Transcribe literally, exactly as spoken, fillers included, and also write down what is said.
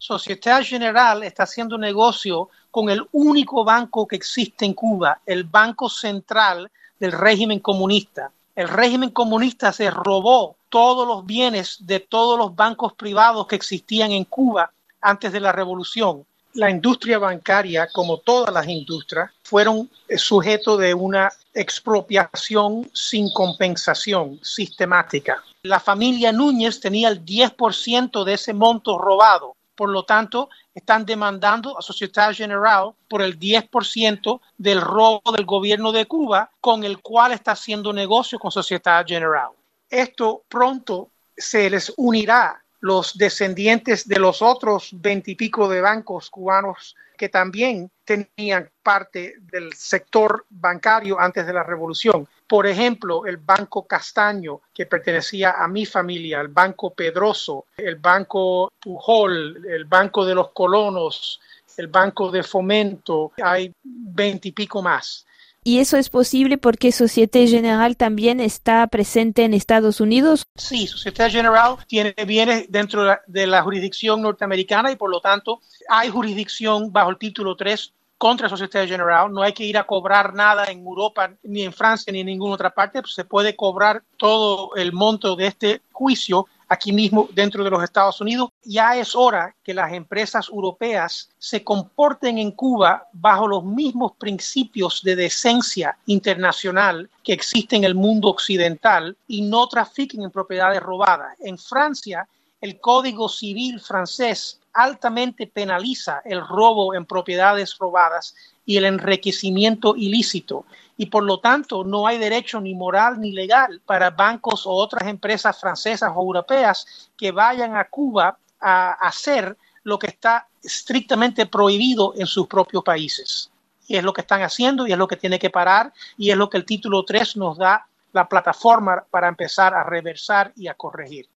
Société Générale está haciendo negocio con el único banco que existe en Cuba, el Banco Central del régimen comunista. El régimen comunista se robó todos los bienes de todos los bancos privados que existían en Cuba antes de la revolución. La industria bancaria, como todas las industrias, fueron sujetos de una expropiación sin compensación sistemática. La familia Núñez tenía el diez por ciento de ese monto robado. Por lo tanto, están demandando a Société Générale por el diez por ciento del robo del gobierno de Cuba, con el cual está haciendo negocio con Société Générale. Esto pronto se les unirá los descendientes de los otros veintipico de bancos cubanos que también tenían parte del sector bancario antes de la revolución. Por ejemplo, el Banco Castaño, que pertenecía a mi familia, el Banco Pedroso, el Banco Pujol, el Banco de los Colonos, el Banco de Fomento, hay veintipico más. ¿Y eso es posible porque Société Générale también está presente en Estados Unidos? Sí, Société Générale tiene bienes dentro de la, de la jurisdicción norteamericana y por lo tanto hay jurisdicción bajo el título tres contra Société Générale. No hay que ir a cobrar nada en Europa, ni en Francia, ni en ninguna otra parte. Pues se puede cobrar todo el monto de este juicio aquí mismo dentro de los Estados Unidos. Ya es hora que las empresas europeas se comporten en Cuba bajo los mismos principios de decencia internacional que existen en el mundo occidental y no trafiquen en propiedades robadas. En Francia, el Código Civil francés altamente penaliza el robo en propiedades robadas y el enriquecimiento ilícito. Y por lo tanto no hay derecho ni moral ni legal para bancos o otras empresas francesas o europeas que vayan a Cuba a hacer lo que está estrictamente prohibido en sus propios países. Y es lo que están haciendo y es lo que tiene que parar y es lo que el título tres nos da la plataforma para empezar a reversar y a corregir.